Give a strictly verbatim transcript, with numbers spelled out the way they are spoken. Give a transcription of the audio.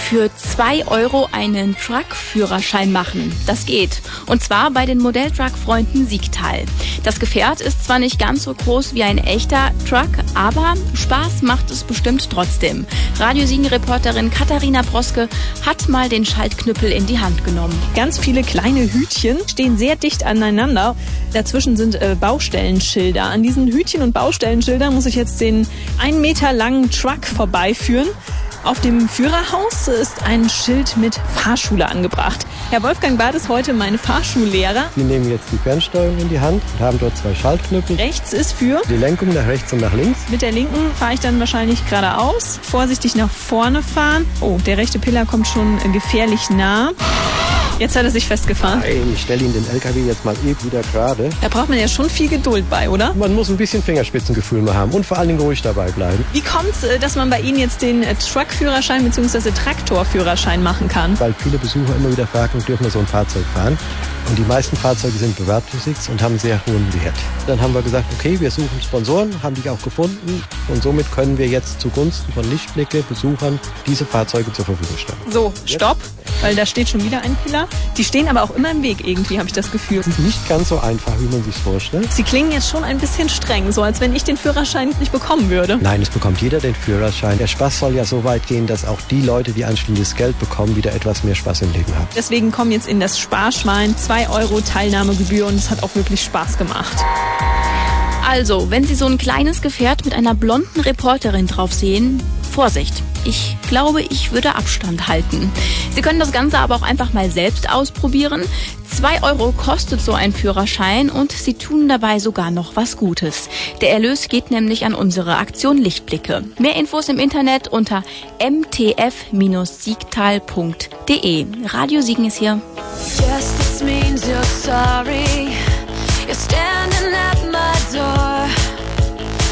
für zwei Euro einen Truck-Führerschein machen. Das geht. Und zwar bei den Modelltruck-Freunden Siegtal. Das Gefährt ist zwar nicht ganz so groß wie ein echter Truck, aber Spaß macht es bestimmt trotzdem. Radio Siegen-Reporterin Katharina Broske hat mal den Schaltknüppel in die Hand genommen. Ganz viele kleine Hütchen stehen sehr dicht aneinander. Dazwischen sind äh, Baustellenschilder. An diesen Hütchen und Baustellenschildern muss ich jetzt den einen Meter langen Truck vorbeiführen. Auf dem Führerhaus ist ein Schild mit Fahrschule angebracht. Herr Wolfgang Barth ist heute mein Fahrschullehrer. Sie nehmen jetzt die Fernsteuerung in die Hand und haben dort zwei Schaltknüppel. Rechts ist für die Lenkung nach rechts und nach links. Mit der linken fahre ich dann wahrscheinlich geradeaus. Vorsichtig nach vorne fahren. Oh, der rechte Pillar kommt schon gefährlich nah. Jetzt hat er sich festgefahren. Nein, ich stelle Ihnen den L K W jetzt mal eben wieder gerade. Da braucht man ja schon viel Geduld bei, oder? Man muss ein bisschen Fingerspitzengefühl mal haben und vor allen Dingen ruhig dabei bleiben. Wie kommt es, dass man bei Ihnen jetzt den Truckführerschein bzw. Traktorführerschein machen kann? Weil viele Besucher immer wieder fragen, dürfen wir so ein Fahrzeug fahren? Und die meisten Fahrzeuge sind Privatbesitz und haben einen sehr hohen Wert. Dann haben wir gesagt, okay, wir suchen Sponsoren, haben die auch gefunden. Und somit können wir jetzt zugunsten von Lichtblicke Besuchern diese Fahrzeuge zur Verfügung stellen. So, stopp, weil da steht schon wieder ein Pillar. Die stehen aber auch immer im Weg irgendwie, habe ich das Gefühl. Das ist nicht ganz so einfach, wie man sich vorstellt. Sie klingen jetzt schon ein bisschen streng, so als wenn ich den Führerschein nicht bekommen würde. Nein, es bekommt jeder den Führerschein. Der Spaß soll ja so weit gehen, dass auch die Leute, die anständiges Geld bekommen, wieder etwas mehr Spaß im Leben haben. Deswegen kommen jetzt in das Sparschwein zwei Euro Teilnahmegebühr und es hat auch wirklich Spaß gemacht. Also, wenn Sie so ein kleines Gefährt mit einer blonden Reporterin drauf sehen, Vorsicht. Ich glaube, ich würde Abstand halten. Sie können das Ganze aber auch einfach mal selbst ausprobieren. Zwei Euro kostet so ein Führerschein und Sie tun dabei sogar noch was Gutes. Der Erlös geht nämlich an unsere Aktion Lichtblicke. Mehr Infos im Internet unter m t f dash siegtal punkt d e. Radio Siegen ist hier. Yes, this means you're sorry.